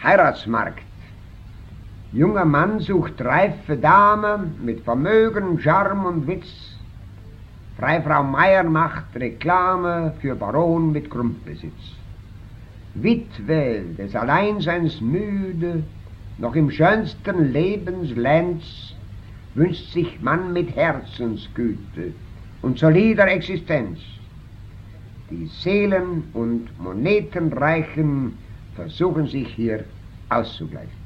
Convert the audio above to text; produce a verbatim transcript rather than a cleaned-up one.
Heiratsmarkt. Junger Mann sucht reife Dame mit Vermögen, Charme und Witz. Freifrau Meier macht Reklame für Baron mit Grundbesitz. Witwe des Alleinseins müde, noch im schönsten Lebenslenz, wünscht sich Mann mit Herzensgüte und solider Existenz. Die Seelen- und Monetenreichen versuchen sich hier auszugleichen.